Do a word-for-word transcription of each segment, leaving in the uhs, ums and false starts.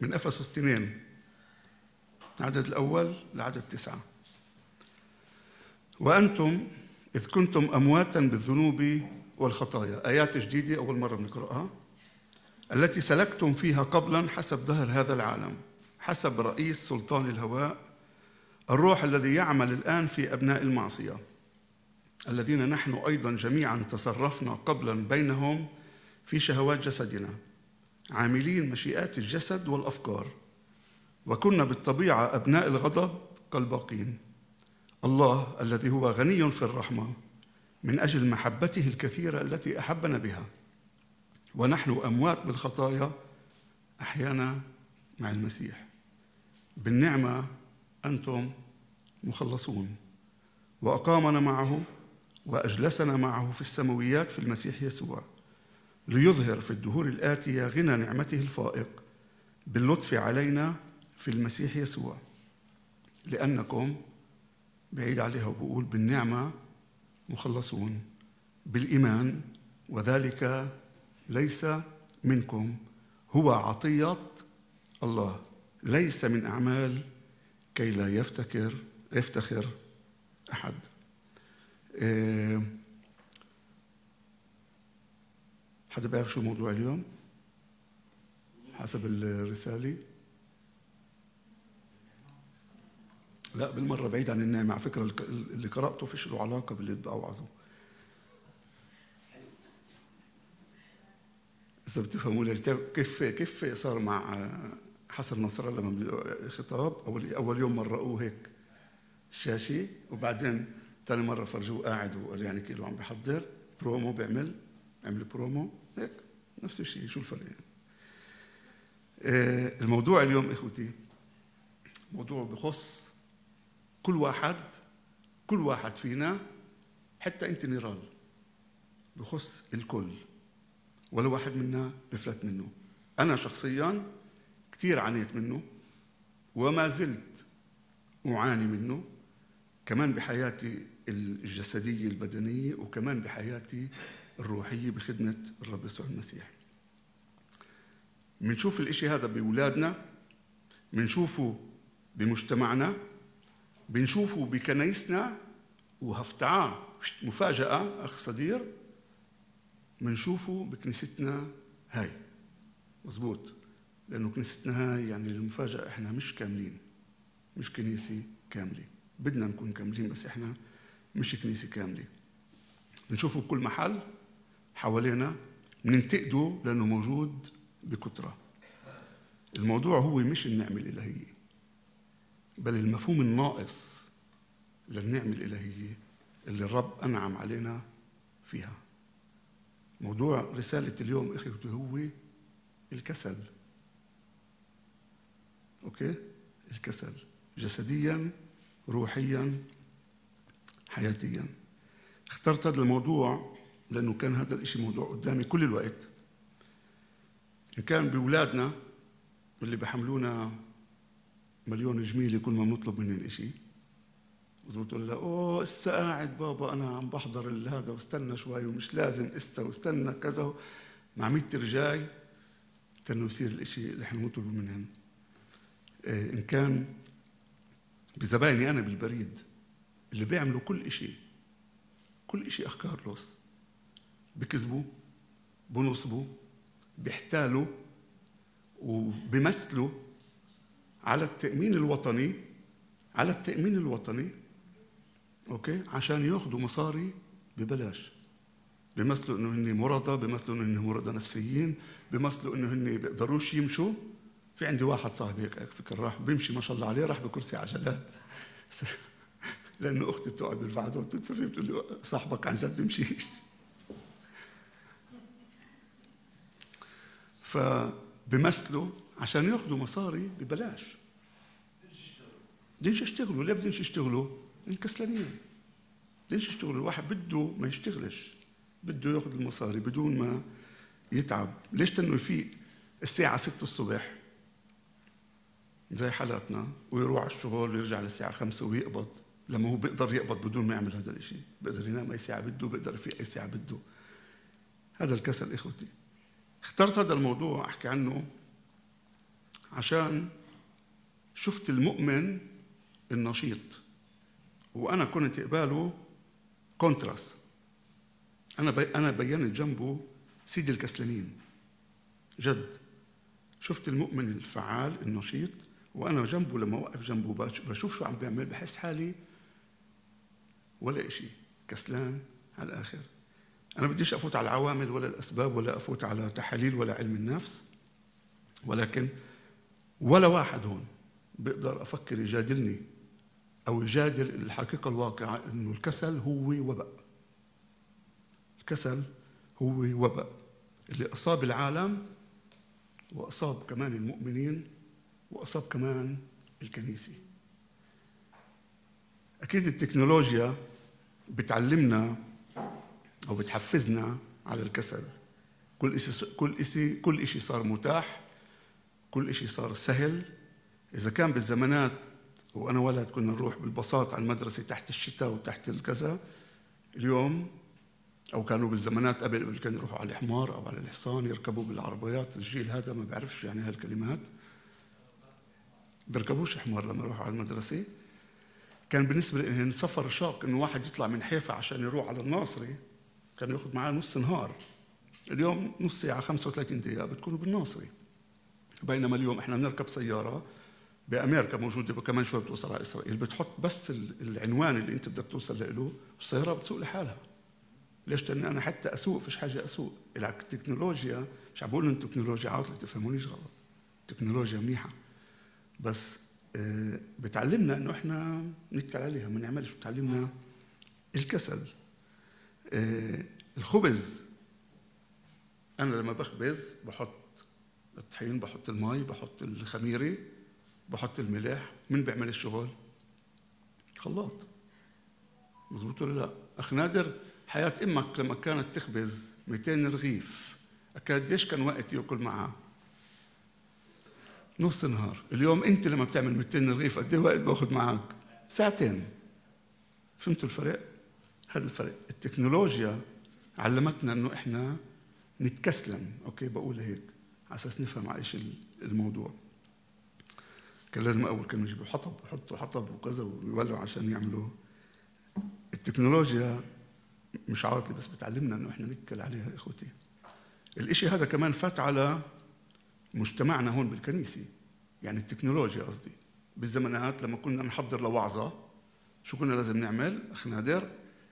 من أفسس اثنين العدد الأول لعدد تسعة. وأنتم إذ كنتم أمواتا بالذنوب والخطايا، آيات جديدة أول مرة بنقرأها، التي سلكتم فيها قبلا حسب ظهر هذا العالم، حسب رئيس سلطان الهواء، الروح الذي يعمل الآن في أبناء المعصية، الذين نحن أيضا جميعا تصرفنا قبلا بينهم في شهوات جسدنا، عاملين مشيئات الجسد والأفكار، وكنا بالطبيعة أبناء الغضب كالباقين. الله الذي هو غني في الرحمة من أجل محبته الكثيرة التي أحبنا بها ونحن أموات بالخطايا أحيانا مع المسيح، بالنعمة أنتم مخلصون، وأقامنا معه وأجلسنا معه في السماويات في المسيح يسوع، ليظهر في الدهور الآتية غنى نعمته الفائق باللطف علينا في المسيح يسوع، لأنكم بعيد عليها وبقول بالنعمة مخلصون بالإيمان، وذلك ليس منكم، هو عطية الله، ليس من أعمال كي لا يفتكر يفتخر أحد. أه حدا بيعرف شو موضوع اليوم حسب الرسالة؟ لا بالمرة بعيد عن النعمة، على فكرة اللي قرأته فيش له علاقة باللي بدي أوعظه. إذا بتفهموا لي كيف كيف صار مع حسن نصر الله لما خطاب أول أول يوم مرقوه هيك الشاشة، وبعدين ثاني مرة فرجوه قاعد وقال يعني كيلو عم بحضر برومو، بيعمل عمل برومو هيك نفس الشيء. شو الفرق يعني؟ آه الموضوع اليوم إخوتي موضوع بخص كل واحد كل واحد فينا، حتى أنت نيران، بخص الكل، ولا واحد منا بفلت منه. أنا شخصياً كتير عانيت منه وما زلت أعاني منه، كمان بحياتي الجسدية البدنية وكمان بحياتي الروحية بخدمة الرب يسوع المسيح. منشوف الإشي هذا بأولادنا، منشوفه بمجتمعنا، بنشوفه بكنيسنا، وهفتعاه مفاجأة أخ صدير منشوفه بكنيستنا هاي. مزبوط، لأنه كنيستنا هاي يعني المفاجأة إحنا مش كاملين، مش كنيسة كاملة، بدنا نكون كاملين بس إحنا مش كنيسة كاملة. بنشوفه بكل محل حوالينا، بننتقده لأنه موجود بكثرة. الموضوع هو مش النعمة الإلهية، بل المفهوم الناقص للنعمة الإلهية اللي الرب أنعم علينا فيها. موضوع رسالة اليوم إخوتي هو الكسل. أوكي؟ الكسل جسدياً، روحياً، حياتياً. اخترت هذا الموضوع لأنه كان هذا الإشي موضوع قدامي كل الوقت، إن كان بأولادنا اللي بحملونا مليون جميلة كل ما بنطلب منهم الإشي. مزبوط ولا لا؟ أوه إسا قاعد بابا أنا عم بحضر هذا واستنى شوي ومش لازم إسا واستنى كذا، مع مية رجاي استنوا يصير الإشي اللي إحنا نطلبه منهم. إيه إن كان بزبايني أنا بالبريد اللي بيعملوا كل إشي كل إشي أخ كارلوس، بكذبوا، بنصبوا، بيحتالوا وبيمثلوا على التأمين الوطني على التأمين الوطني أوكي عشان يأخذوا مصاري ببلاش. بيمثلوا إنه هني مرضى، بيمثلوا إنه هني مرضى نفسيين، بيمثلوا إنه هني بيقدروش يمشوا. في عندي واحد صاحبي هيك فكر راح بيمشي ما شاء الله عليه، راح بكرسي عجلات لأنه أختي بتقعد بالبعض وبتتصل فيه بتقول له صاحبك عن جد بيمشيش. فبيمثلوا عشان ياخذوا مصاري ببلاش. بدينش يشتغلوا. ليه بدينش يشتغلوا؟ الكسلانين. بدينش يشتغلوا. الواحد بده ما يشتغلش، بده ياخذ المصاري بدون ما يتعب. ليش؟ تنو يفيق الساعة ستة الصبح زي حالاتنا ويروح على الشغل ويرجع للساعة خمسة ويقبض، لما هو بيقدر يقبض بدون ما يعمل هذا الشيء. بيقدر ينام أي ساعة بده، بيقدر يفيق أي ساعة بده. هذا الكسل إخوتي. اخترت هذا الموضوع أحكي عنه عشان شفت المؤمن النشيط، وأنا كنت قباله كونتراست. أنا بي أنا بينت جنبه سيد الكسلانين جد. شفت المؤمن الفعال النشيط، وأنا جنبه لما وقف جنبه بشوف شو عم بيعمل، بحس حالي ولا إشي، كسلان على الآخر. أنا بديش أفوت على العوامل ولا الأسباب ولا أفوت على تحاليل ولا علم النفس، ولكن ولا واحد هون بقدر أفكر يجادلني أو يجادل الحقيقة الواقعة إنه الكسل هو وباء. الكسل هو وباء اللي أصاب العالم وأصاب كمان المؤمنين وأصاب كمان الكنيسة. أكيد التكنولوجيا بتعلمنا أو بتحفزنا على الكسل. كل إشي كل إشي كل إشي صار متاح، كل إشي صار سهل. إذا كان بالزمانات وأنا ولد كنا نروح بالبساط على المدرسة تحت الشتاء وتحت الكذا، اليوم أو كانوا بالزمانات قبل كانوا يروحوا على الحمار أو على الحصان يركبوا بالعربيات. الجيل هذا ما بيعرفش يعني هالكلمات، بيركبوش حمار لما يروحوا على المدرسة. كان بالنسبة لهم سفر شاق إنه واحد يطلع من حيفا عشان يروح على الناصري، كان يأخذ معاه نص نهار. اليوم نص ساعة خمسة وثلاثين دقيقة بتكونوا بالناصري. بينما اليوم إحنا بنركب سيارة بأمريكا موجودة كمان شوي بتوصل على إسرائيل، بتحط بس العنوان اللي أنت بدك توصل له والسيارة بتسوق لحالها. ليش؟ لأن أنا حتى أسوق فيش حاجة أسوق. التكنولوجيا مش عم بقول إن التكنولوجيا عاطلة، تفهمونيش غلط، التكنولوجيا منيحة، بس بتعلمنا إنه إحنا نتكل عليها ما نعملش. بتعلمنا الكسل. الخبز، أنا لما بخبز بحط الطحين، بحط الماء، بحط الخميرة، بحط الملح. من بيعمل الشغل؟ خلاط. مزبوط ولا لا؟ أخ نادر، حياة أمك لما كانت تخبز مئتين رغيف قديش كان وقت يأكل معها؟ نص نهار. اليوم أنت لما بتعمل مئتين رغيف قد ايه وقت باخذ معك؟ ساعتين. فهمتوا الفرق؟ هذا الفرق. التكنولوجيا علمتنا إنه إحنا نتكسلن. أوكي بقول هيك على أساس نفهم على إيش الموضوع. كان لازم أول كانوا يجيبوا حطب يحطوا حطب وكذا ويولعوا عشان يعملوا. التكنولوجيا مش عاطلة بس بتعلمنا إنه إحنا نتكل عليها. إخوتي الإشي هذا كمان فات على مجتمعنا هون بالكنيسة. يعني التكنولوجيا قصدي بالزمانات لما كنا نحضر لوعظة شو كنا لازم نعمل؟ أخ نادر،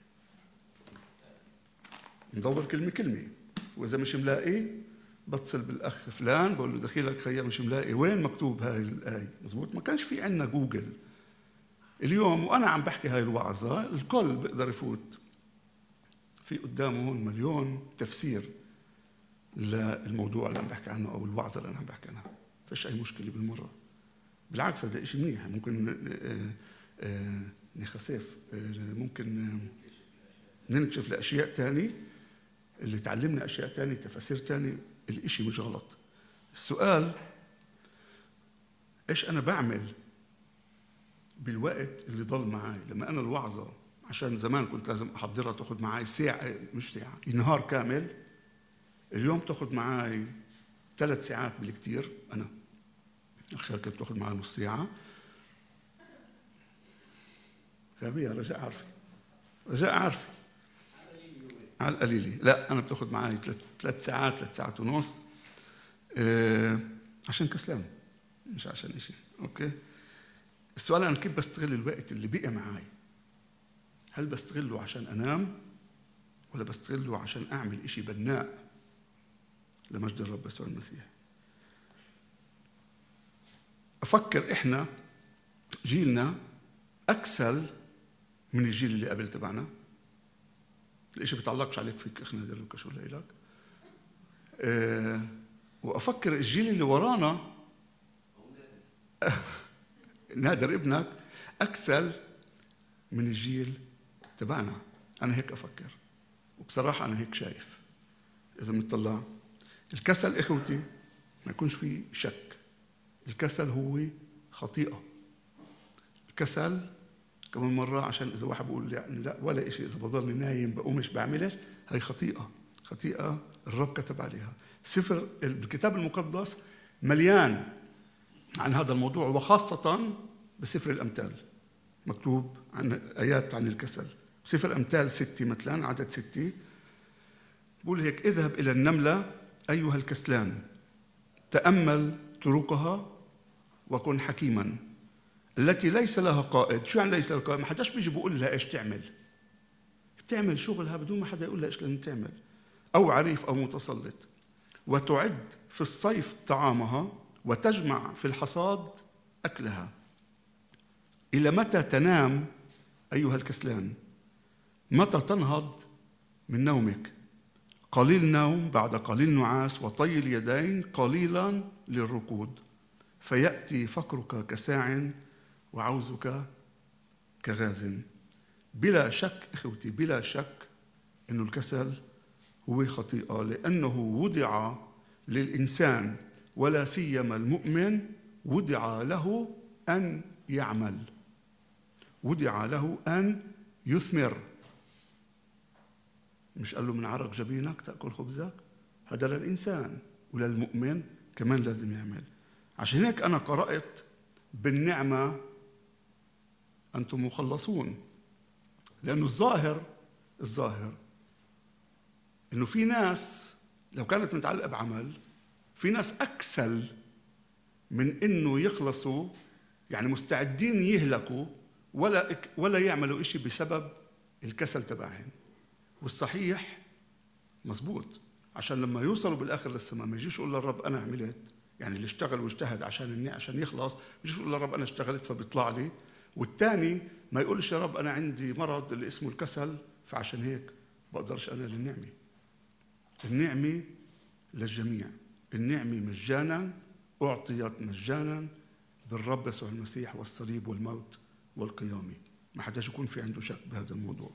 ندور كلمة كلمة، وإذا مش ملاقي بتصل بالأخ فلان بقول له دخيلك خيا مش ملاقي وين مكتوب هاي الآية. مزبوط. ما كانش في عنا جوجل. اليوم وأنا عم بحكي هاي الوعظة الكل بيقدر يفوت في قدامه هون مليون تفسير للموضوع اللي عم بحكي عنه أو الوعظة اللي أنا عم بحكي عنها. فيش أي مشكلة بالمرة، بالعكس هذا إشي منيح. ممكن نخسف، ممكن ننكشف لأشياء تاني، اللي تعلمنا أشياء تاني، تفاسير تاني. الإشي مش غلط. السؤال إيش أنا بعمل بالوقت اللي ضل معي؟ لما أنا الوعظة عشان زمان كنت لازم أحضرها تأخذ معي ساعة، مش ساعة، نهار كامل. اليوم تأخذ معي ثلاث ساعات بالكتير. أنا أخير كنت تأخذ معي نص ساعة. غبية رجاء عارفة، رجاء عارفة على القليلة. لا أنا بتأخذ معي ثلاث ساعات، ثلاث ساعات ونص، أه عشان كسلان مش عشان إشي. أوكي. السؤال أنا كيف بستغل الوقت اللي بقى معي؟ هل بستغله عشان أنام ولا بستغله عشان أعمل إشي بناء لمجد الرب يسوع المسيح؟ أفكر إحنا جيلنا أكسل من الجيل اللي قبل تبعنا. الإشي بيتعلقش عليك فيك إخنا دلوك شو لك. أه وأفكر الجيل اللي ورانا نادر ابنك أكسل من الجيل تبعنا. أنا هيك أفكر، وبصراحة أنا هيك شايف. إذا بنطلع الكسل إخوتي ما يكونش فيه شك، الكسل هو خطيئة. الكسل كمان مرة عشان إذا واحد بقول يعني لا ولا إشي، إذا بضلني نايم بقومش بعملش، هاي خطيئة. خطيئة الرب كتب عليها. سفر الكتاب المقدس مليان عن هذا الموضوع، وخاصة بسفر الأمثال مكتوب عن آيات عن الكسل. سفر أمثال ستة مثلا، عدد ستة بقول هيك: اذهب إلى النملة أيها الكسلان، تأمل طرقها وكن حكيما، التي ليس لها قائد. شو يعني ليس لها قائد؟ ما حداش بيجي بيقول لها إيش تعمل، بتعمل شغلها بدون ما حدا يقول لها إيش لازم تعمل، أو عريف أو متسلط. وتعد في الصيف طعامها وتجمع في الحصاد أكلها. إلى متى تنام أيها الكسلان؟ متى تنهض من نومك؟ قليل نوم بعد قليل نعاس، وطي اليدين قليلا للركود، فيأتي فقرك كساع وعوزك كغاز. بلا شك إخوتي، بلا شك إنه الكسل هو خطيئة، لأنه وضع للإنسان ولا سيما المؤمن، وضع له أن يعمل، وضع له أن يثمر. مش قال له من عرق جبينك تأكل خبزك؟ هذا للإنسان، وللمؤمن كمان لازم يعمل. عشان هيك أنا قرأت بالنعمة أنتم مخلصون، لأنه الظاهر الظاهر إنه في ناس لو كانت متعلقة بعمل، في ناس أكسل من إنه يخلصوا، يعني مستعدين يهلكوا ولا ولا يعملوا إشي بسبب الكسل تبعهم. والصحيح مزبوط، عشان لما يوصلوا بالآخر للسماء ما يجيش يقول للرب أنا عملت، يعني اللي اشتغل واجتهد عشان عشان يخلص، ما يجيش يقول للرب أنا اشتغلت فبيطلع لي. والتاني ما يقولش يا رب أنا عندي مرض اللي اسمه الكسل فعشان هيك بقدرش أنا للنعمة. النعمة للجميع، النعمة مجانا، أعطيت مجانا بالرب يسوع المسيح والصليب والموت والقيامة. ما حداش يكون في عنده شك بهذا الموضوع.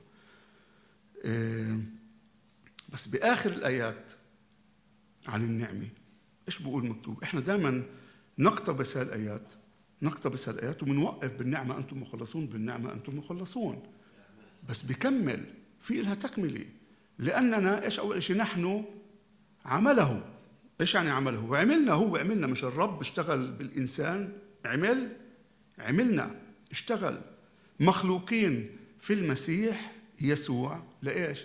إيه بس بآخر الآيات عن النعمة إيش بقول مكتوب؟ إحنا دائما نقتبس هالآيات نقتبس هالآيات ومنوقف بالنعمة أنتم مخلصون، بالنعمة أنتم مخلصون، بس بكمل في إلها تكملة. لأننا إيش أول شيء؟ نحن عمله. إيش يعني عمله؟ وعملنا، هو عملنا، مش الرب اشتغل بالإنسان، عمل عملنا اشتغل، مخلوقين في المسيح يسوع لإيش؟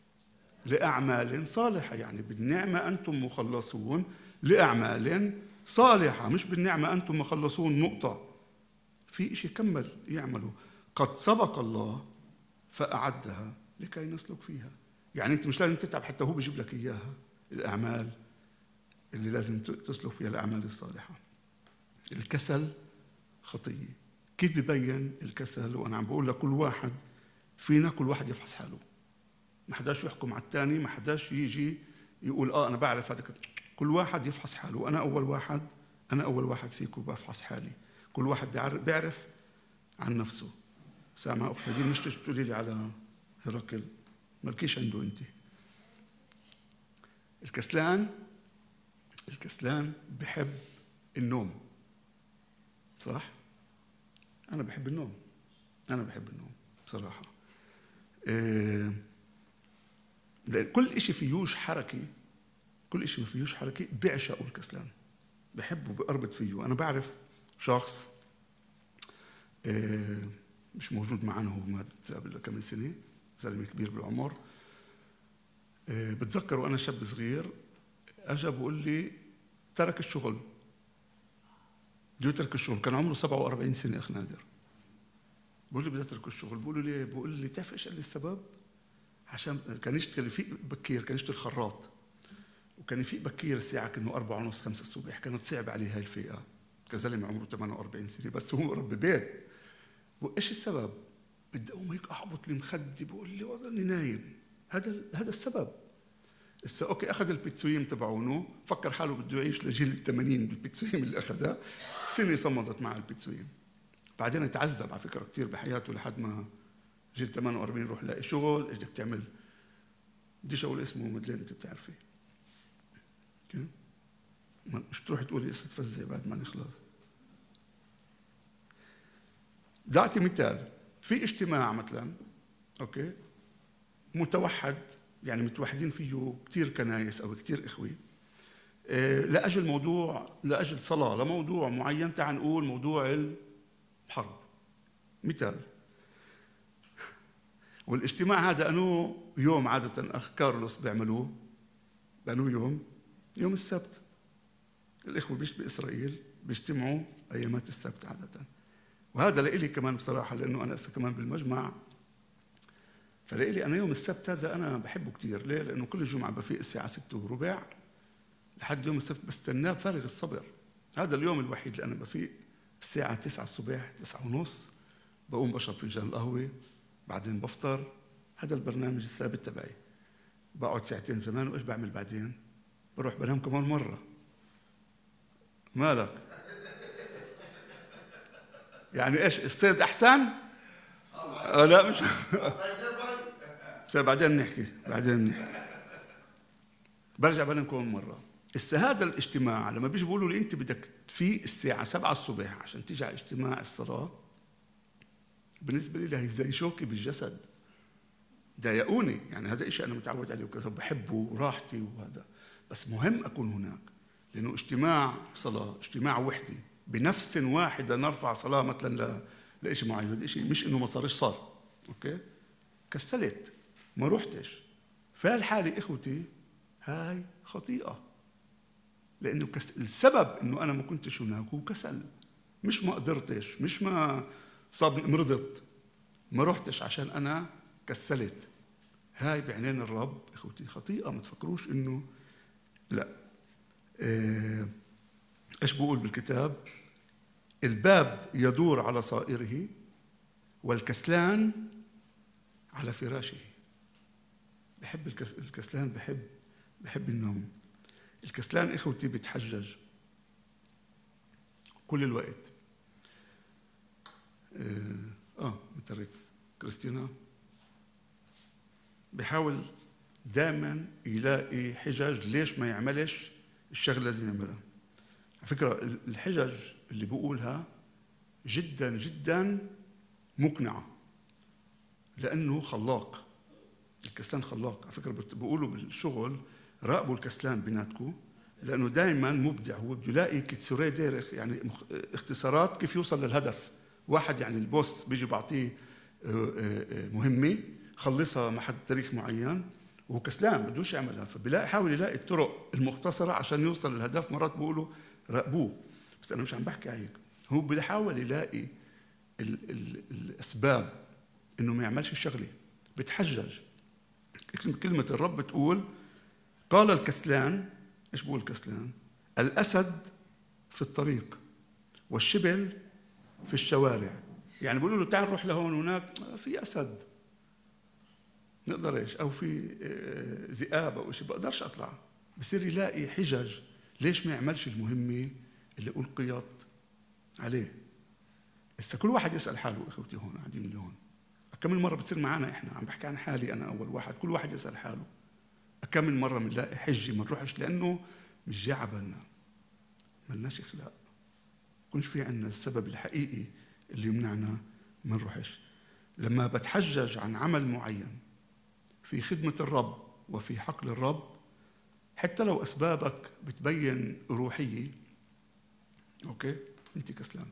لأعمال صالحة. يعني بالنعمة أنتم مخلصون لأعمال صالحة، مش بالنعمة أنتم مخلصون نقطة. في إشي كمل يعملوا، قد سبق الله فأعدها لكي نسلك فيها. يعني أنت مش لازم تتعب حتى هو بيجيب لك إياها، الأعمال اللي لازم تسلك فيها، الأعمال الصالحة. الكسل خطية. كيف ببين الكسل؟ وأنا عم بقول لكل واحد فينا، كل واحد يفحص حاله، ما حداش يحكم على الثاني، ما حداش يجي يقول آه أنا بعرف هذا. كل واحد يفحص حاله، وأنا أول واحد أنا أول واحد فيكم بفحص حالي. كل واحد بيعرف عن نفسه. سامع أختي دي مش تقولي لي على هرقل، مالكيش عنده أنت. الكسلان الكسلان بحب النوم، صح؟ أنا بحب النوم، أنا بحب النوم بصراحة. إيه لأن كل إشي فيهوش حركة، كل إشي ما فيهوش حركة بعشقه الكسلان، بحبه بقربت فيه. أنا بعرف شخص إيه مش موجود معنا، هو مات قبل كم سنة، زلمة كبير بالعمر. إيه بتذكر وأنا شاب صغير أجا بقول لي ترك الشغل، بده يترك الشغل، كان عمره سبعة وأربعين سنة أخ نادر. بقول لي بدي أترك الشغل، بقول له ليه؟ بقول لي تعرف إيش قال لي السبب؟ عشان كان يشتغل فيق بكير، كان يشتغل خراط، وكان يفيق بكير الساعة كأنه أربعة ونص خمسة الصبح، كانت صعب عليه هاي الفئة، كزلمة عمره ثمانية وأربعين سنة بس هو رب بيت. وإيش السبب؟ بدي أقوم هيك أحبط لي مخدي، بقول لي وضعني نايم، هذا هذا السبب. إسا أوكي أخذ البيتسويم تبعونه، فكر حاله بده يعيش لجيل الثمانين بالبيتسويم اللي أخذها، سنة صمدت مع البيتسويم. بعدين تعذب على فكرة كتير بحياته لحد ما جيل ثمانية وأربعين روح لاقي شغل. إيش بدك تعمل؟ بدي شغل اسمه مدلين، أنت بتعرفي مش تروح تقولي قصة فزة بعد ما نخلص. بدي أعطي مثال. في اجتماع مثلا أوكي متوحد، يعني متوحدين فيه كتير كنايس أو كتير إخوة، لأجل موضوع، لأجل صلاة لموضوع معين. تعال نقول موضوع الحرب مثال. والاجتماع هذا أنه يوم عادة أخ كارلوس بيعملوه، بأنه يوم يوم السبت. الإخوة بيش بإسرائيل بيجتمعوا أيامات السبت عادة. وهذا لإلي كمان بصراحة، لأنه أنا كمان بالمجمع، فلإلي أنا يوم السبت هذا أنا بحبه كتير. ليه؟ لأنه كل جمعة بفيق الساعة ستة وربع لحد يوم السبت بستناه بفارغ الصبر. هذا اليوم الوحيد اللي أنا بفيق الساعة تسعة الصبح، تسعة ونص، بقوم بشرب فنجان القهوة، بعدين بفطر. هذا البرنامج الثابت تبعي. بقعد ساعتين زمان، وإيش بعمل بعدين؟ بروح بنام كمان مرة. مالك؟ يعني إيش الصيد أحسن؟ آه لا مش بس بعدين نحكي بعدين نحكي. برجع بنام كمان مرة. هسه هذا الاجتماع لما بيجي بيقولوا لي أنت بدك تفيق الساعة سبعة الصبح عشان تيجي على اجتماع الصلاة، بالنسبة لي هي زي شوكي بالجسد، ضايقوني. يعني هذا إشي أنا متعود عليه وكذا، بحبه وراحتي وهذا، بس مهم أكون هناك، لأنه اجتماع صلاة، اجتماع وحدي بنفس واحدة نرفع صلاة مثلا لإشي معين. هذا إشي مش إنه ما صارش، صار أوكي، كسلت ما روحتش. فالحالة إخوتي هاي خطيئة، لأنه كس... السبب إنه أنا ما كنتش هناك هو كسل، مش ما قدرتش، مش ما صاب مرضت، ما روحتش عشان أنا كسلت. هاي بعينين الرب إخوتي خطيئة، ما تفكروش إنه لا. إيه... إيش بقول بالكتاب؟ الباب يدور على صائره والكسلان على فراشه. بحب الكس... الكسلان، بحب بحب النوم. الكسلان إخوتي بتحجج كل الوقت. آه متريت كريستينا بحاول دائما يلاقي حجج ليش ما يعملش الشغل لازم يعملها. على فكرة الحجج اللي بقولها جدا جدا مقنعة، لأنه خلاق. الكسلان خلاق. على فكرة بقولوا بالشغل راقبوا الكسلان بيناتكم، لأنه دائما مبدع. هو بده يلاقي كتسوري ديرخ، يعني اختصارات كيف يوصل للهدف. واحد يعني البوس بيجي بعطيه مهمة خلصها مع حد تاريخ معين، وهو كسلان بدوش يعملها، فبيلاقي حاول يلاقي الطرق المختصرة عشان يوصل للهدف. مرات بيقولوا راقبوه، بس أنا مش عم بحكي هيك. هو بيحاول يلاقي ال ال الأسباب إنه ما يعملش الشغلة. بتحجج. كلمة الرب بتقول قال الكسلان، إيش بقول الكسلان؟ الأسد في الطريق والشبل في الشوارع. يعني بيقولوا له تعال نروح لهون هناك، في أسد نقدر إيش، أو في ذئاب أو شيء، بقدرش أطلع. بصير يلاقي حجج ليش ما يعملش المهمة اللي ألقيت عليه. بس كل واحد يسأل حاله. إخوتي هون قاعدين اللي هون كم من مرة بتصير معنا، إحنا عم بحكي عن حالي أنا أول واحد، كل واحد يسأل حاله كم من مرة بنلاقي حجة ما نروحش لأنه مش جاي عبالنا، ملناش إخلاق، كنش في عنا السبب الحقيقي اللي يمنعنا ما نروحش. لما بتحجج عن عمل معين في خدمة الرب وفي حقل الرب، حتى لو أسبابك بتبين روحية، أوكي، أنت كسلان.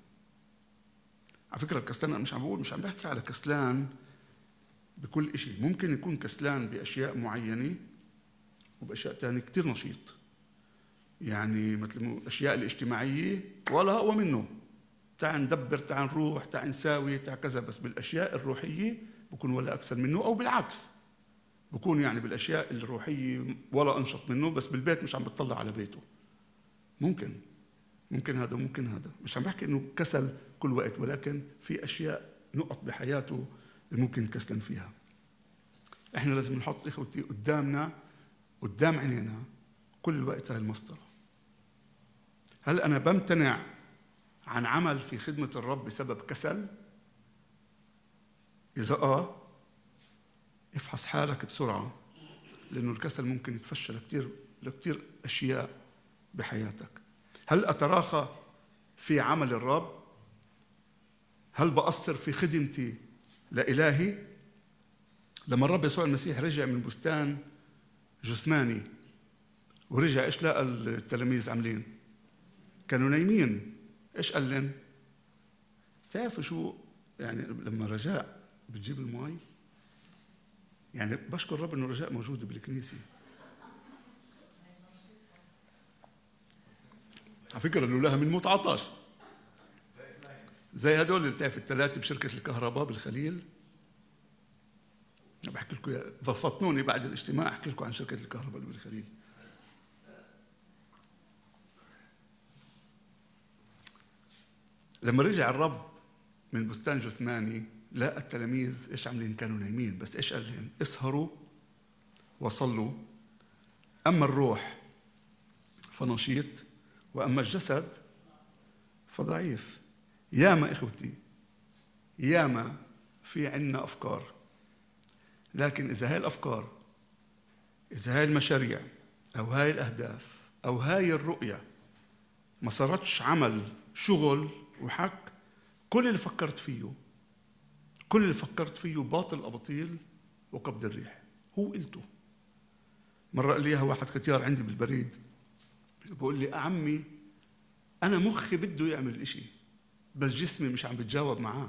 على فكرة الكسلان أنا مش عم بقول، مش عم بحكي على كسلان بكل إشي. ممكن يكون كسلان بأشياء معينة وبأشياء تانية كتير نشيط. يعني مثل الأشياء الاجتماعية ولا أقوى منه، تعال ندبر، تعال نروح، تعال نساوي، تعال كذا. بس بالأشياء الروحية بكون ولا أكثر منه، أو بالعكس بكون يعني بالأشياء الروحية ولا أنشط منه، بس بالبيت مش عم بتطلع على بيته. ممكن ممكن هذا ممكن هذا. مش عم بحكي إنه كسل كل وقت، ولكن في أشياء نقط بحياته اللي ممكن كسلن فيها. إحنا لازم نحط إخوتي قدامنا، قدام عينينا كل الوقت هاي المسطرة. هل أنا بمتنع عن عمل في خدمة الرب بسبب كسل؟ إذا آه، افحص حالك بسرعة، لأنه الكسل ممكن يتفشل كتير لكتير أشياء بحياتك. هل أتراخى في عمل الرب؟ هل بقصر في خدمتي لإلهي؟ لما الرب يسوع المسيح رجع من بستان جثماني ورجع إيش لقى التلاميذ عاملين؟ كانوا نايمين. إيش قال لهم؟ تعرفوا شو يعني لما رجاء بتجيب المي؟ يعني بشكر رب إنه رجاء موجود بالكنيسة. على فكرة لولاها من موت عطش. زي هدول اللي بتعرف الثلاثة بشركة الكهرباء بالخليل. أنا بحكي لكم فطنوني بعد الاجتماع أحكي لكم عن شركة الكهرباء اللي بالخليل. لما رجع الرب من بستان جثماني لقى التلاميذ إيش عاملين؟ كانوا نايمين. بس إيش قال لهم؟ اسهروا وصلوا، أما الروح فنشيط وأما الجسد فضعيف. ياما إخوتي، ياما في عنا أفكار، لكن إذا هاي الأفكار، إذا هاي المشاريع أو هاي الأهداف أو هاي الرؤية ما صارتش عمل شغل وحك، كل اللي فكرت فيه كل اللي فكرت فيه باطل أباطيل وقبض الريح. هو قلته. مرة قال لي إياها واحد ختيار عندي بالبريد، بقول لي عمي أنا مخي بده يعمل إشي بس جسمي مش عم بتجاوب معاه،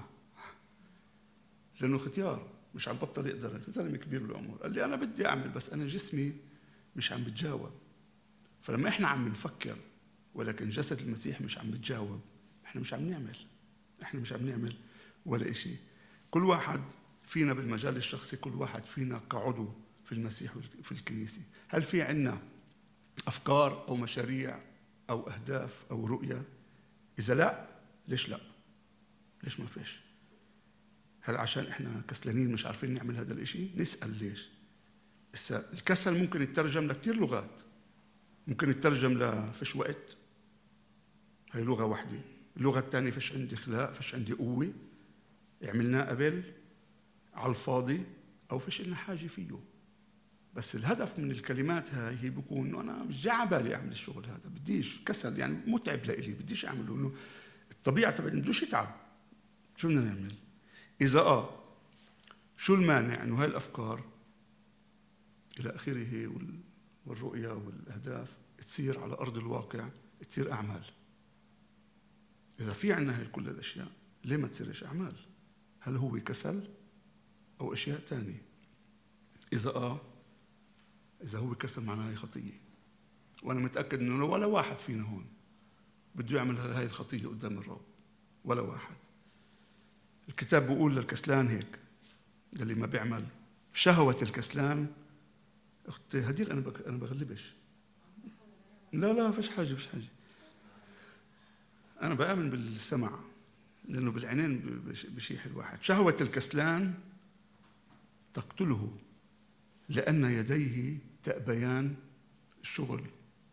لأنه ختيار مش عم بطل يقدر، زلمة كبير بالعمر. قال لي أنا بدي أعمل بس أنا جسمي مش عم بتجاوب. فلما إحنا عم بنفكر ولكن جسد المسيح مش عم بتجاوب، إحنا مش عم نعمل إحنا مش عم نعمل ولا إشي. كل واحد فينا بالمجال الشخصي، كل واحد فينا كعضو في المسيح وفي الكنيسة، هل في عنا أفكار أو مشاريع أو أهداف أو رؤية؟ إذا لا، ليش لا؟ ليش ما فيش؟ هل عشان إحنا كسلانين مش عارفين نعمل هذا الإشي؟ نسأل ليش. الكسل ممكن يترجم لكتير لغات. ممكن يترجم لفش وقت، هاي لغة واحدة. اللغة الثانية فش عندي خلاق، فش عندي قوة، عملناه قبل على الفاضي، أو فش إلنا حاجة فيه. بس الهدف من الكلمات هاي هي بيكون إنه أنا مش جاي على بالي أعمل الشغل هذا، بديش، كسل يعني متعب لإلي، بديش أعمله، إنه الطبيعة تبعي بدوش يتعب. شو بدنا نعمل؟ إذا آه شو المانع إنه هاي الأفكار إلى آخره والرؤية والأهداف تصير على أرض الواقع، تصير أعمال؟ إذا في عنا هاي كل الأشياء، ليه ما تصيرش أعمال؟ هل هو كسل أو أشياء تانية؟ إذا آه إذا هو كسل معناها هي خطية، وأنا متأكد إنه ولا واحد فينا هون بده يعمل هاي الخطية قدام الرب، ولا واحد. الكتاب بيقول للكسلان هيك، اللي ما بيعمل شهوة الكسلان. أختي هديل أنا بك... أنا بغلبش. لا لا فيش حاجة فيش حاجة. أنا بآمن بالسمع، لأنه بالعينين بشيح الواحد. شهوة الكسلان تقتله لأن يديه تأبيان الشغل.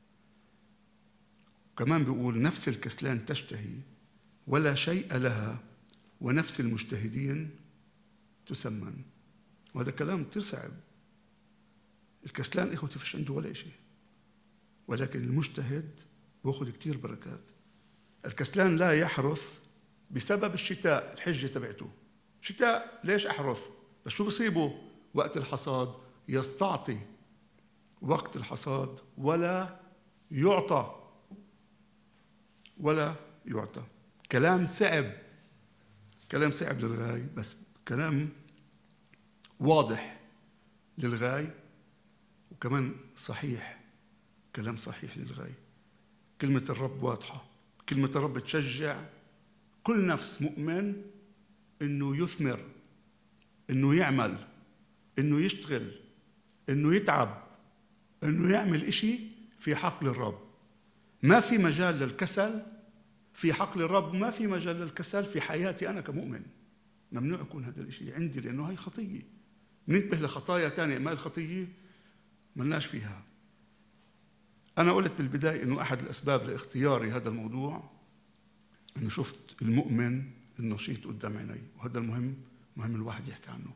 كمان بيقول نفس الكسلان تشتهي ولا شيء لها، ونفس المجتهدين تسمن. وهذا كلام كتير صعب. الكسلان إخوتي فيش عنده ولا شيء، ولكن المجتهد بيأخذ كتير بركات. الكسلان لا يحرث بسبب الشتاء، الحجة تبعته شتاء، ليش أحرث؟ بس شو بصيبه وقت الحصاد؟ يستعطي وقت الحصاد ولا يعطى ولا يعطى. كلام صعب، كلام صعب للغاية، بس كلام واضح للغاية، وكمان صحيح، كلام صحيح للغاية. كلمة الرب واضحة، كلمة الرب تشجع كل نفس مؤمن إنه يثمر، إنه يعمل، إنه يشتغل، إنه يتعب، إنه يعمل إشي في حقل الرب. ما في مجال للكسل في حقل الرب، ما في مجال للكسل في حياتي أنا كمؤمن. ممنوع يكون هذا الإشي عندي، لأنه هاي خطية. ننتبه لخطايا تانية، ما الخطية ملناش فيها. أنا قلت بالبداية إنه أحد الأسباب لاختياري هذا الموضوع إنه شفت المؤمن النشيط قدام عيني، وهذا المهم، مهم الواحد يحكي عنه.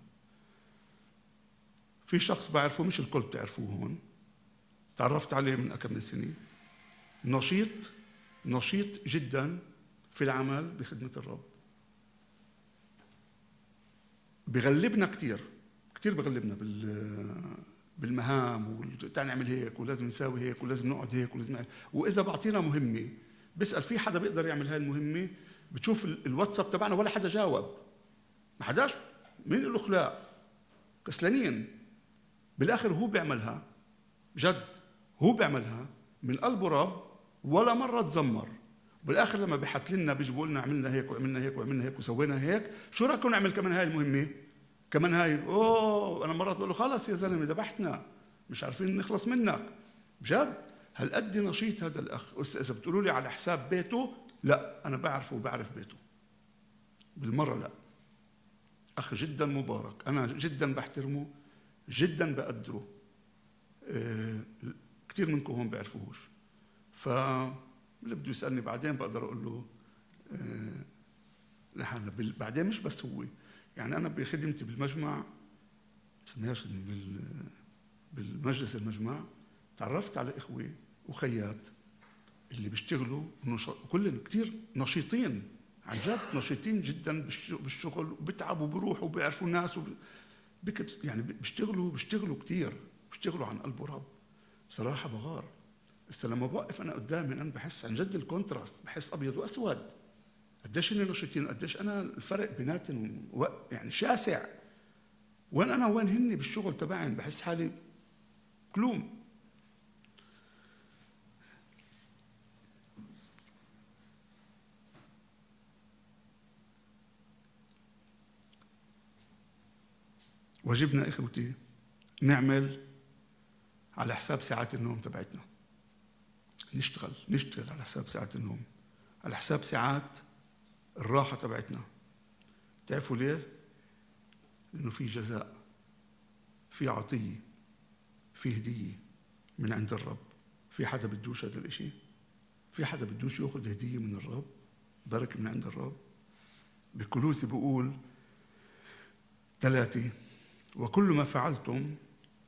في شخص بعرفه، مش الكل بتعرفوه هون، تعرفت عليه من أكم من سنة، نشيط نشيط جدا في العمل بخدمة الرب. بغلبنا كتير كتير بغلبنا بالمهام، وتعال نعمل هيك ولازم نساوي هيك ولازم نقعد هيك ولازم نعمل. واذا بعطينا مهمه بسال في حدا بيقدر يعمل هاي المهمه، بتشوف الواتساب تبعنا ولا حدا جاوب، ما حداش، مين له خلاق، كسلانين. بالاخر هو بيعملها جد، هو بيعملها من قلبه رب، ولا مره تزمر. بالاخر لما بيحط لنا بيجيبوا لنا عملنا هيك وعملنا هيك وعملنا هيك وسوينا هيك، شو رايكم نعمل كمان هاي المهمه كمان هاي؟ اوه انا مرات بقول له خلص يا زلمه ذبحتنا، مش عارفين نخلص منك بجد. هالقد نشيط هذا الاخ. اذا بتقولوا لي على حساب بيته، لا انا بعرفه وبعرف بيته بالمره. لا، اخ جدا مبارك، انا جدا بحترمه، جدا بقدره. أه كثير منكم هون بيعرفوهوش، فاللي بده يسالني بعدين بقدر اقول له أه لحالنا. بعدين مش بس هو، يعني انا بخدمتي بالمجمع، بسميهاش خدمه، بالمجلس المجمع، تعرفت على اخوه وخيات اللي بيشتغلوا كلهم كثير نشيطين، عن جد نشيطين جدا بالشغل، وبتعبوا وبروحوا وبيعرفوا الناس وب... يعني بيشتغلوا بيشتغلوا كثير، بيشتغلوا عن قلب رب. بصراحه بغار. بس لما بوقف انا قدامي انا بحس عن جد الكونتراست، بحس ابيض واسود، قديش هن نشيطين، قديش انا الفرق بيناتهم يعني شاسع. وين انا وين هن بالشغل تبعي، بحس حالي كلوم. واجبنا اخوتي نعمل على حساب ساعات النوم تبعتنا، نشتغل نشتغل على حساب ساعات النوم، على حساب ساعات الراحة تبعتنا. تعرفوا ليه؟ لأنه في جزاء، في عطية، في هدية من عند الرب. في حدا بدوش هذا الاشي؟ في حدا بدوش يأخذ هدية من الرب، بركة من عند الرب؟ بكولوسي بيقول ثلاثة: وكل ما فعلتم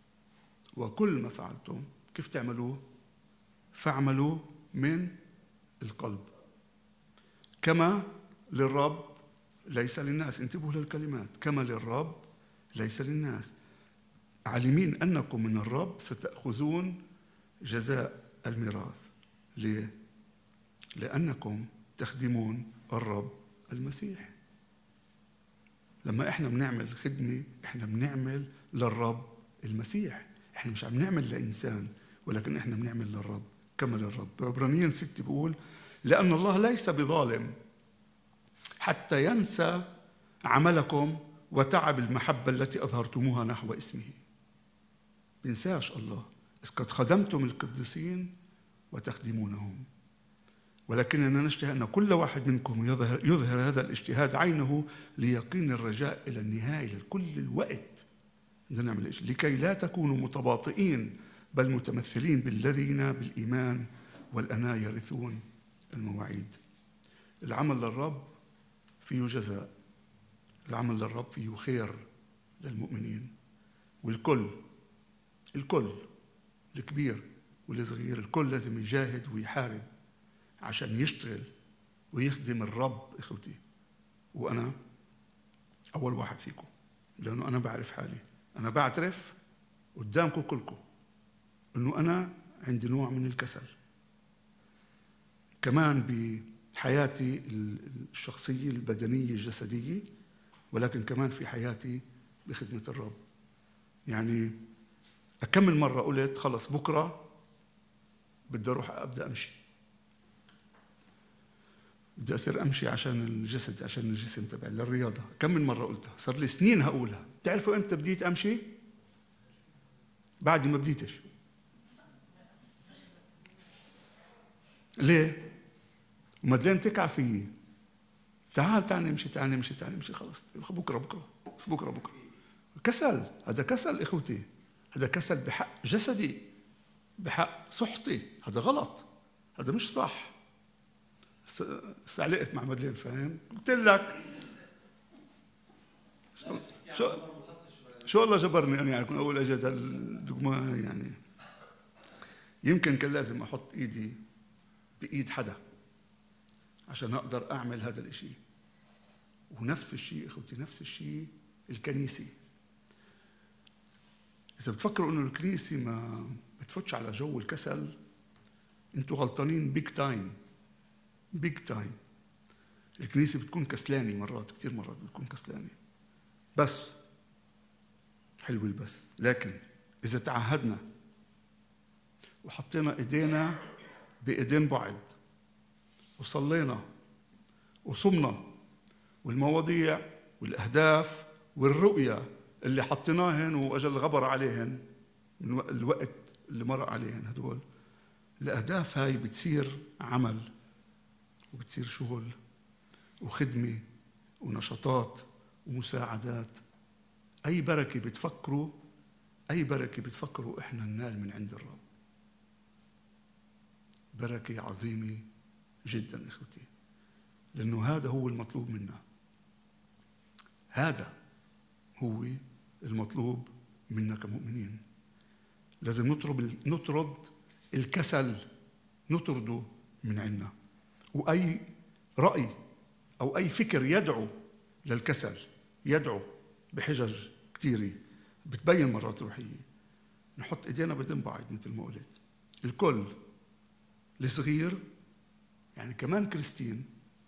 وكل ما فعلتم كيف تعملوه؟ فاعملوا من القلب كما للرب ليس للناس. انتبهوا للكلمات، كما للرب ليس للناس، عالمين أنكم من الرب ستأخذون جزاء الميراث. ليه؟ لأنكم تخدمون الرب المسيح. لما احنا بنعمل خدمة احنا بنعمل للرب المسيح، احنا مش عم نعمل لإنسان، ولكن احنا بنعمل للرب كما للرب. بعبرانيين ستة بيقول: لأن الله ليس بظالم حتى ينسى عملكم وتعب المحبة التي أظهرتموها نحو اسمه. بينساش الله، إذ قد خدمتم القديسين وتخدمونهم. ولكننا نشتهي أن كل واحد منكم يظهر, يظهر هذا الاجتهاد عينه ليقين الرجاء إلى النهاية. لكل الوقت بدنا نعمل إيش؟ لكي لا تكونوا متباطئين بل متمثلين بالذين بالإيمان والأناة يرثون المواعيد. العمل للرب فيه جزاء، العمل للرب فيه خير للمؤمنين، والكل الكل الكبير والصغير الكل لازم يجاهد ويحارب عشان يشتغل ويخدم الرب. إخوتي، وأنا أول واحد فيكم، لأنه أنا بعرف حالي، أنا بعترف قدامكم كلكم أنه أنا عندي نوع من الكسل كمان بحياتي الشخصية البدنية الجسدية، ولكن كمان في حياتي بخدمة الرب. يعني أكمل مرة قلت خلص بكرة بدي أروح أبدأ أمشي، بدي أصير أمشي عشان الجسد، عشان الجسم تبعي للرياضة. كم من مرة قلتها، صار لي سنين هقولها. تعرفوا إمتى بديت أمشي؟ بعد ما بديتش. ليه؟ ومدام تكع فيي، تعال تعال نمشي تعال نمشي تعال نمشي، خلص بكرة بكرة بس بكرة بكرة. كسل، هذا كسل إخوتي، هذا كسل بحق جسدي، بحق صحتي، هذا غلط، هذا مش صح. استعلقت مع مدلين، فاهم؟ قلت لك شو شو, شو الله جبرني أنا يعني أكون أول أجد هالدقمة. يعني يمكن كان لازم أحط إيدي بإيد حدا عشان أقدر أعمل هذا الإشي. ونفس الشيء إخوتي، نفس الشيء الكنيسة. إذا بتفكروا إنه الكنيسة ما بتفتش على جو الكسل، أنتوا غلطانين بيج تايم بيج تايم. الكنيسة بتكون كسلانة مرات، كتير مرات بتكون كسلانة. بس حلو البس، لكن إذا تعهدنا وحطينا إيدينا بإيدين بعض وصلينا وصمنا، والمواضيع والأهداف والرؤية اللي حطيناهن وأجل الغبر عليهن من الوقت اللي مر عليهن، هدول الأهداف هاي بتصير عمل وبتصير شغل وخدمة ونشاطات ومساعدات. أي بركة بتفكروا أي بركة بتفكروا إحنا ننال من عند الرب، بركة عظيمة جدا إخوتي، لأنه هذا هو المطلوب منا. هذا هو المطلوب منا كمؤمنين. لازم نطرد نطرد الكسل، نطرده من عنا. وأي رأي أو أي فكر يدعو للكسل، يدعو بحجج كثيرة بتبين مرات روحية، نحط إيدينا بدن بعض مثل ما قلت. الكل الصغير يعني كمان كريستين،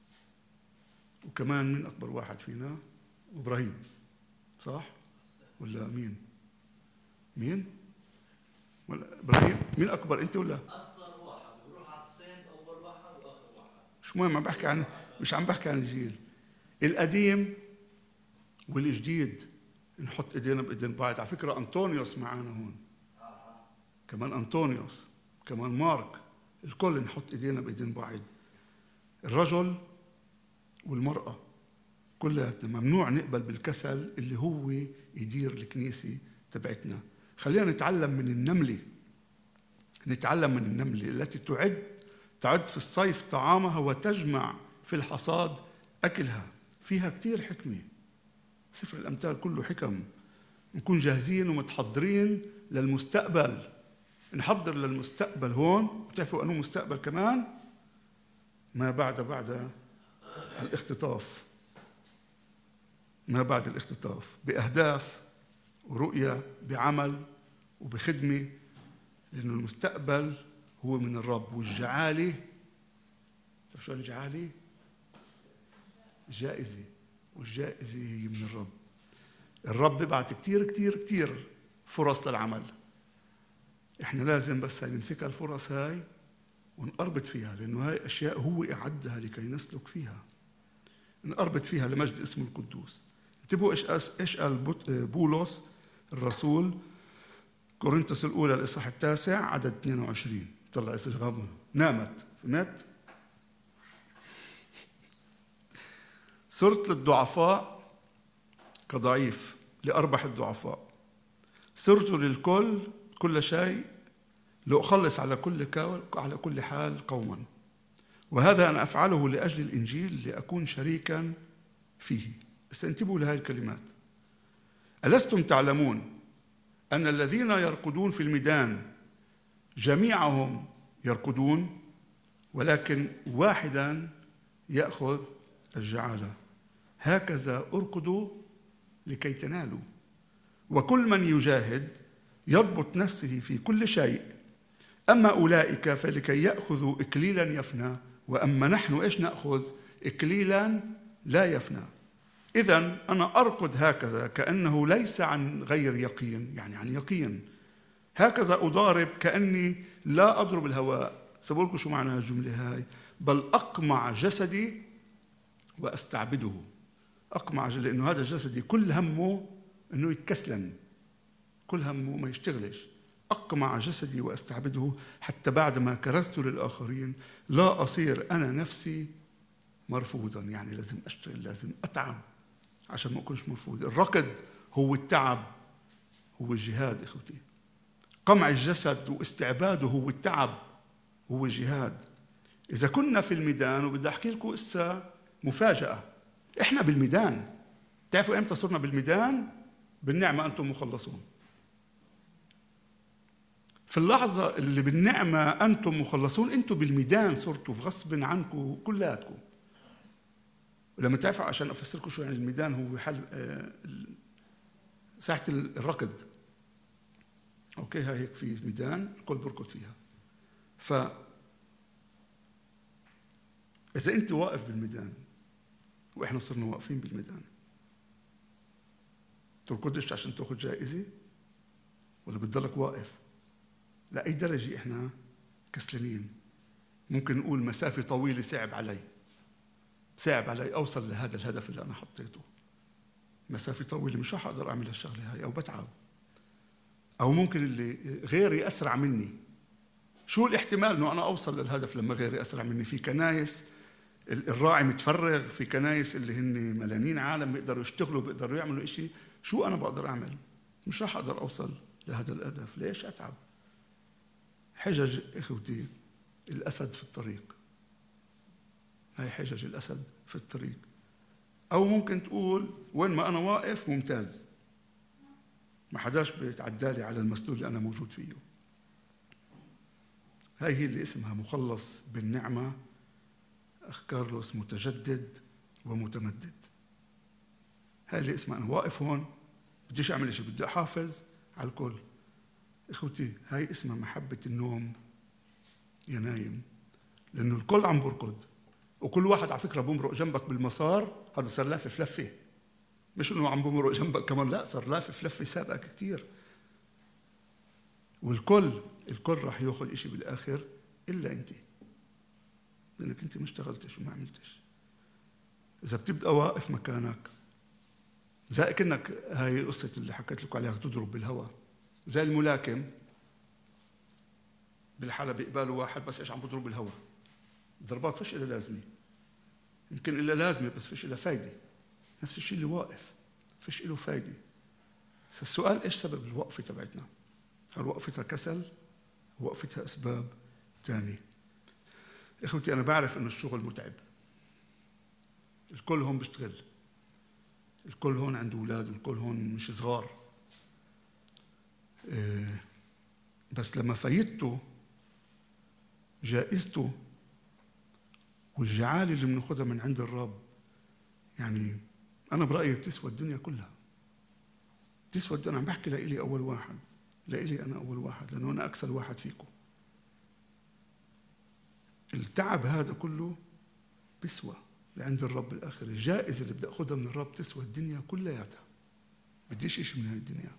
وكمان من أكبر واحد فينا إبراهيم، صح؟ ولا مين؟ مين؟ ولا إبراهيم مين أكبر، أنت ولا؟ أصغر واحد وروح على السند، أول واحد وآخر واحد. شو مهم، عم بحكي عن مش عم بحكي عن الجيل القديم والجديد. نحط إيدينا بإيدين بعض. على فكرة أنطونيوس معانا هون، كمان أنطونيوس، كمان مارك، الكل نحط إيدينا بإيدين بعض. الرجل والمرأة كلياتنا ممنوع نقبل بالكسل اللي هو يدير الكنيسة تبعتنا. خلينا نتعلم من النملة، نتعلم من النملة التي تعد تعد في الصيف طعامها وتجمع في الحصاد أكلها. فيها كتير حكمة. سفر الأمثال كله حكم. نكون جاهزين ومتحضرين للمستقبل، نحضر للمستقبل هون. بتعرفوا أنه مستقبل كمان ما بعد بعد الاختطاف، ما بعد الاختطاف، بأهداف ورؤية، بعمل وبخدمة، لأنه المستقبل هو من الرب. والجعالة، تعرف شو الجعالة؟ جائزة، والجائزة هي من الرب. الرب بيبعت كتير كتير كتير فرص للعمل. احنا لازم بس هاي نمسكها الفرص هاي ونقربت فيها، لأنه هاي أشياء هو أعدها لكي نسلك فيها، نقربت فيها لمجد اسمه القدوس. انتبهوا ايش ايش قال بولس الرسول كورنثوس الأولى الإصحاح التاسع عدد اثنين وعشرين. طلع ايش غابه نامت فهمت. صرت للضعفاء كضعيف لأربح الضعفاء، صرت للكل كل شيء لأخلص على كل على كل حال قوما، وهذا أنا أفعله لأجل الإنجيل لأكون شريكا فيه. استنتبهوا لهذه الكلمات. ألستم تعلمون أن الذين يرقدون في الميدان جميعهم يرقدون، ولكن واحدا يأخذ الجعالة. هكذا أرقدوا لكي تنالوا. وكل من يجاهد يضبط نفسه في كل شيء. أما أولئك فلكي يأخذوا إكليلا يفنى، وأما نحن إيش نأخذ؟ إكليلا لا يفنى. إذن أنا أرقد هكذا كأنه ليس عن غير يقين، يعني عن يقين. هكذا أضارب كأني لا أضرب الهواء. سأقول لكم شو معنى الجملة هاي. بل أقمع جسدي وأستعبده. أقمع جسدي لأنه هذا جسدي كل همه أنه يتكسلن، كل همه ما يشتغلش. أقمع جسدي وأستعبده حتى بعدما كرست للآخرين لا أصير أنا نفسي مرفوضا. يعني لازم أشتغل، لازم أتعب عشان ما أكونش مرفوض. الركض هو التعب، هو الجهاد إخوتي. قمع الجسد واستعباده هو التعب، هو الجهاد. إذا كنا في الميدان، وبدي أحكي لكم إسا مفاجأة، إحنا بالميدان. تعرفوا إمتى صرنا بالميدان؟ بالنعمة أنتم مخلصون. في اللحظة اللي بالنعمة أنتم مخلصون، أنتم بالميدان صرتوا في غصب عنكم كلاتكم. ولما تعرفوا، عشان أفسر لكم شو يعني الميدان، هو حل ساحة الركض. اوكي، هاي هيك في ميدان الكل بركض فيها. ف اذا انت واقف بالميدان واحنا صرنا واقفين بالميدان، تركضش عشان تاخذ جائزه ولا بتضلك واقف؟ لاي درجه احنا كسلانين؟ ممكن نقول مسافه طويله صعب علي صعب علي اوصل لهذا الهدف اللي انا حطيته، مسافه طويله مش رح اقدر اعمل هالشغله هاي او بتعب، او ممكن اللي غيري اسرع مني. شو الاحتمال انه انا اوصل للهدف لما غيري اسرع مني؟ في كنايس الراعي متفرغ، في كنايس اللي هن ملانين عالم بيقدروا يشتغلوا بيقدروا يعملوا إشي. شو انا بقدر اعمل؟ مش راح اقدر اوصل لهذا الهدف. ليش اتعب؟ حجج اخوتي الاسد في الطريق، هاي حجج الاسد في الطريق. او ممكن تقول وين ما انا واقف ممتاز، ما حداش بيتعدالي على المسلول اللي انا موجود فيه. هاي هي اللي اسمها مخلص بالنعمه، أخ كارلوس متجدد ومتمدد. هاي اللي اسمها أنا واقف هون بديش أعمل شيء، بدي أحافظ على الكل. إخوتي هاي اسمها محبة النوم يا نايم، لأنه الكل عم بركض وكل واحد على فكرة بمرق جنبك بالمسار. هذا صار لافف لفة، مش إنه عم بمرق جنبك كمان، لا صار لافف لفة سابقك كتير. والكل الكل راح ياخذ إشي بالآخر إلا أنت، لأنك أنت ما اشتغلتش وما عملتش. إذا بتبقى واقف مكانك زي كأنك، هاي قصة اللي حكيت لكم عليها، تضرب بالهواء زي الملاكم بالحلبة بيقبلوا واحد بس إيش عم بضرب بالهواء. الضربات فيش إلا لازمة، يمكن إلا لازمة بس فيش إلا فايدة. نفس الشيء اللي واقف فيش إله فايدة. بس السؤال إيش سبب الوقفة تبعتنا؟ هل وقفتها كسل؟ وقفتها أسباب تانية؟ إخوتي أنا بعرف إنه الشغل متعب، الكل هون بيشتغل، الكل هون عنده أولاد، والكل هون مش صغار. إيه بس لما فايدته جائزته والجعالة اللي بناخدها من عند الرب، يعني أنا برأيي بتسوى الدنيا كلها. تسوى الدنيا. أنا بحكي لإلي أول واحد، لإلي أنا أول واحد، لأنه أنا أكثر واحد فيكم. التعب هذا كله بسوى لعند الرب الآخر. الجائزة اللي بدي أخذها من الرب تسوى الدنيا كلياتها. بديش إشي من هاي الدنيا.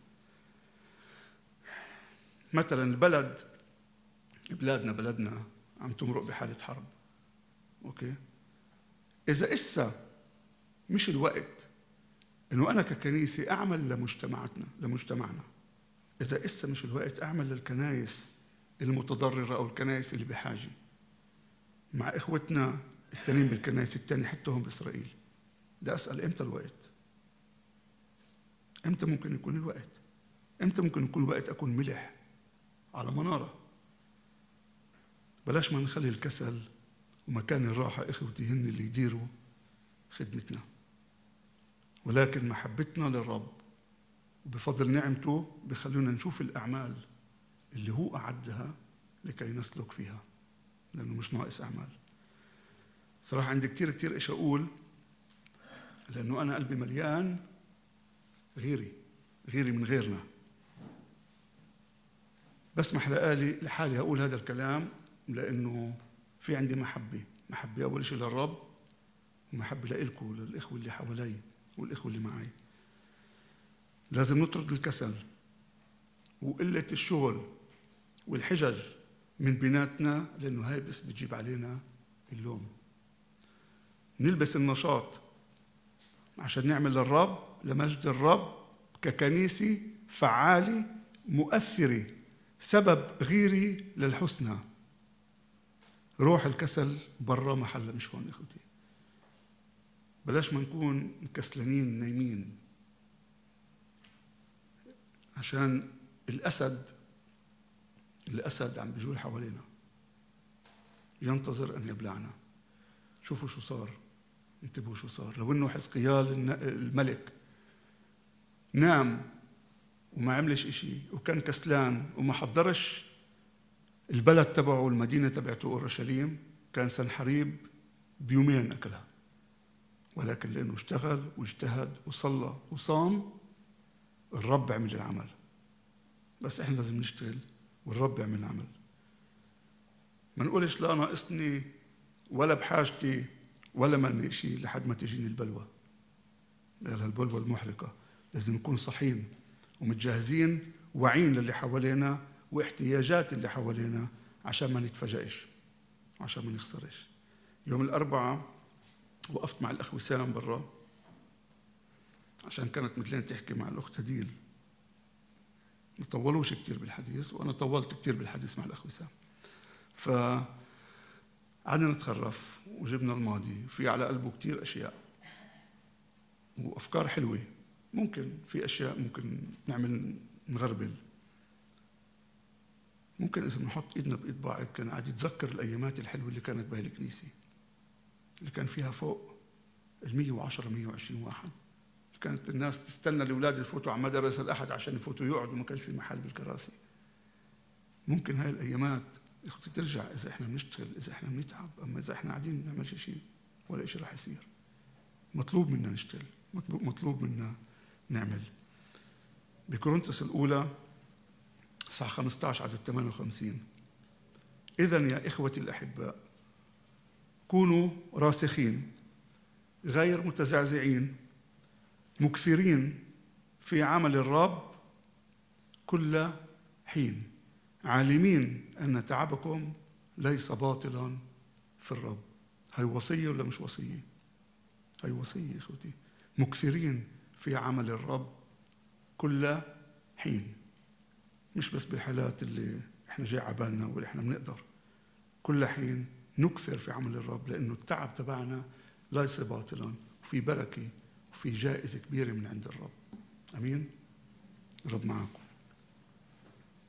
مثلا البلد، بلادنا بلدنا عم تمرق بحالة حرب، أوكي؟ إذا إسا مش الوقت إنه أنا ككنيسة أعمل لمجتمعاتنا لمجتمعنا، إذا إسا مش الوقت أعمل للكنائس المتضررة أو الكنائس اللي بحاجة مع إخوتنا التانيين بالكنائس التانية حتى هم بإسرائيل، ده أسأل إمتى الوقت؟ إمتى ممكن يكون الوقت؟ إمتى ممكن يكون الوقت أكون ملح على منارة؟ بلاش ما نخلي الكسل ومكان الراحة إخوتي هن اللي يديروا خدمتنا، ولكن محبتنا للرب وبفضل نعمته بخلونا نشوف الأعمال اللي هو أعدها لكي نسلك فيها، لأنه مش ناقص أعمال. صراحة عندي كتير كتير إيش أقول، لأنه أنا قلبي مليان غيري غيري من غيرنا. بسمح لقالي لحالي أقول هذا الكلام لأنه في عندي محبة محبة أول شيء للرب، ومحبة لإلكم للإخوة اللي حوالي والإخوة اللي معي. لازم نطرد الكسل وقلة الشغل والحجج من بيناتنا، لأنه هاي بس بتجيب علينا اللوم. نلبس النشاط عشان نعمل للرب لمجد الرب ككنيسة فعالة مؤثرة، سبب غيري للحسنى. روح الكسل برا محل، مش هون إخوتي. بلاش ما نكون كسلانين نايمين، عشان الأسد الأسد عم بيجول حوالينا ينتظر أن يبلعنا. شوفوا شو صار، انتبهوا شو صار. لو إنه حزقيال الملك نام وما عملش إشي وكان كسلان وما حضرش البلد تبعه والمدينة تبعته أورشليم، كان سنحريب بيومين أكلها. ولكن لأنه اشتغل واجتهد وصلى وصام، الرب عمل العمل بس احنا لازم نشتغل والرب يعمل عمل. ما نقولش لا ناقصني ولا بحاجتي ولا مني شيء لحد ما تجيني البلوى. قال البلوى المحرقة لازم نكون صحيين ومتجهزين واعين للي حوالينا واحتياجات اللي حوالينا عشان ما نتفاجئش وعشان ما نخسرش. يوم الأربعاء وقفت مع الأخ وسام برا عشان كانت مثلين تحكي مع الأخت هديل. ما طولوش كتير بالحديث وأنا طولت كتير بالحديث مع الأخ وسام. فقعدنا نتخرف وجبنا الماضي في على قلبه كتير أشياء وأفكار حلوة. ممكن في أشياء ممكن نعمل نغربل. ممكن إذا بنحط إيدنا بإيد بعض كان قاعد يتذكر الأيامات الحلوة اللي كانت بهاي الكنيسة اللي كان فيها فوق المية وعشرة مية وعشرين واحد. كانت الناس تستنى الأولاد يفوتوا على مدرسة الأحد عشان يفوتوا يقعدوا، ما كانش في محل بالكراسي. ممكن هاي الأيامات اختي ترجع إذا إحنا بنشتغل، إذا إحنا بنتعب. أما إذا إحنا قاعدين نعمل شيء ولا شيء راح يصير. مطلوب منا نشتغل، مطلوب منا نعمل. بكورنثوس الأولى صح خمسة عشر عدد ثمانية وخمسين: إذن يا إخوتي الأحباء كونوا راسخين غير متزعزعين مكثرين في عمل الرب كل حين عالمين أن تعبكم ليس باطلا في الرب. هاي وصية ولا مش وصية؟ هاي وصية إخوتي. مكثرين في عمل الرب كل حين، مش بس بالحالات اللي احنا جاي عبالنا واللي احنا بنقدر. كل حين نكثر في عمل الرب لأنه التعب تبعنا ليس باطلا وفي بركة وفي جائزة كبيرة من عند الرب. أمين. الرب معكم.